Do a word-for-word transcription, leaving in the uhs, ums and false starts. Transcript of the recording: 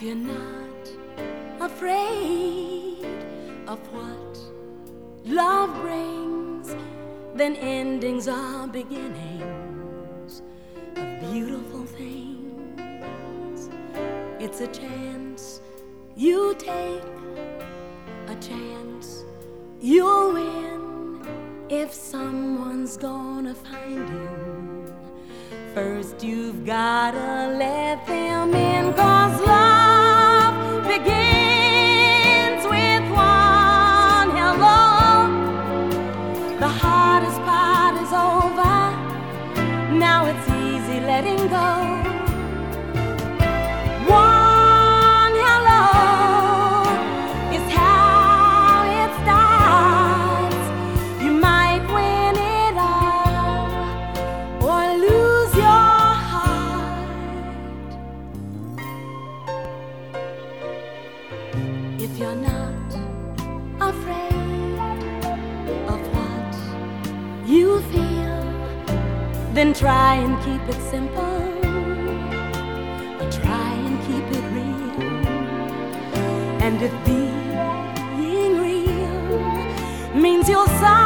If you're not afraid of what love brings, then endings are beginnings of beautiful things. It's a chance you take, a chance you'll win. If someone's gonna find you, first you've gotta let them in, 'cause love begins with one hello. The hardest part is over, now it's easy letting go. One hello is how it starts. You might win it all or lose your heart. If you're not afraid of what you feel, then try and keep it simple, or try and keep it real. And if being real means you'll suffer,